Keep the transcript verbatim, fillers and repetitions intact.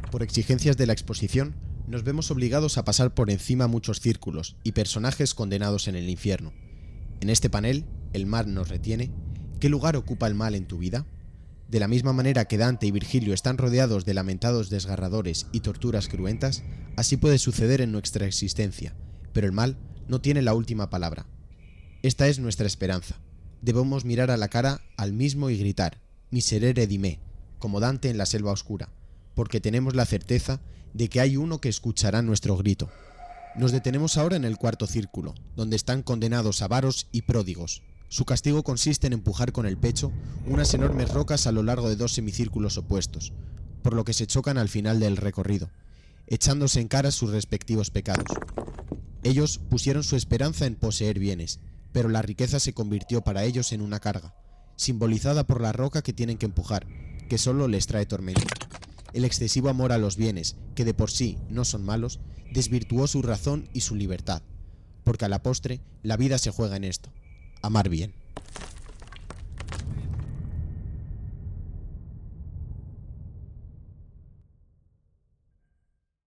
Por exigencias de la exposición, nos vemos obligados a pasar por encima muchos círculos y personajes condenados en el infierno. En este panel, el mal nos retiene. ¿Qué lugar ocupa el mal en tu vida? De la misma manera que Dante y Virgilio están rodeados de lamentados desgarradores y torturas cruentas, así puede suceder en nuestra existencia, pero el mal no tiene la última palabra. Esta es nuestra esperanza. Debemos mirar a la cara al mismo y gritar, miserere di me, como Dante en la selva oscura, porque tenemos la certeza de que hay uno que escuchará nuestro grito. Nos detenemos ahora en el cuarto círculo, donde están condenados avaros y pródigos. Su castigo consiste en empujar con el pecho unas enormes rocas a lo largo de dos semicírculos opuestos, por lo que se chocan al final del recorrido, echándose en cara sus respectivos pecados. Ellos pusieron su esperanza en poseer bienes, pero la riqueza se convirtió para ellos en una carga, simbolizada por la roca que tienen que empujar, que solo les trae tormento. El excesivo amor a los bienes, que de por sí no son malos, desvirtuó su razón y su libertad, porque a la postre la vida se juega en esto: amar bien.